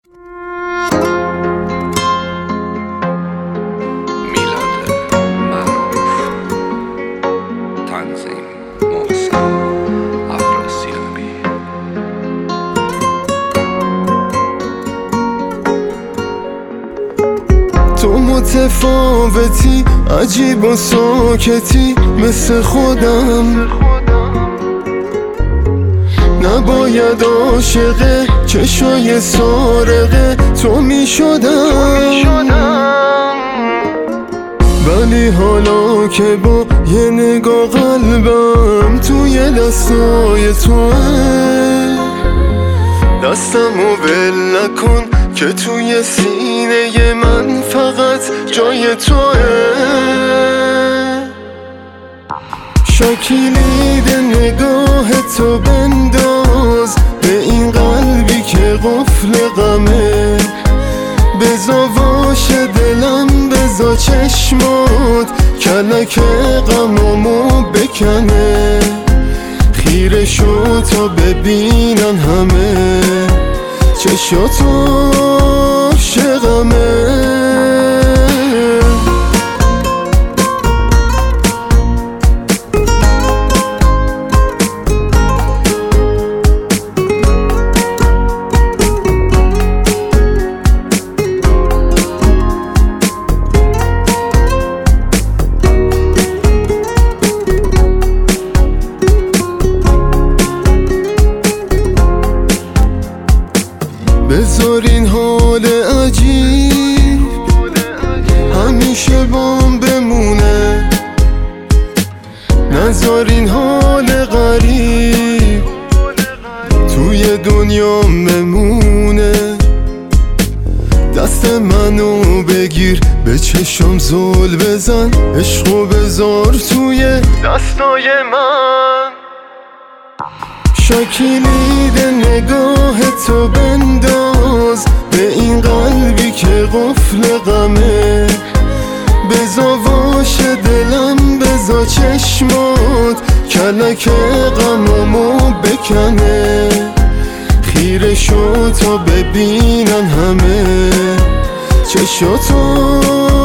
تو متفاوتی، عجیب و ساکتی مثل خودم. نباید عاشق چشای سارقه تو می شدم، ولی حالا که با یه نگاه قلبم توی دستای توه، دستمو ول نکن که توی سینه من فقط جای توه. شکلید نگاه تو بنداز به این قلبی که قفل غمه، بزا واشه دلم، بزا چشمات کلک غمامو بکنه. خیره شو تا ببینن همه چشاتو عاشقمه. بذار این حال عجیب همیشه بام بمونه، نذار این حال غریب توی دنیا بمونه. دست منو بگیر، به چشم زل بزن، عشقو بذار توی دستای من. شکلید نگاه تو بنداز به این قلبی که قفل غمه، بزا واشه دلم، بزا چشمات کلک غمامو بکنه. خیره شو تا ببینن همه چشاتو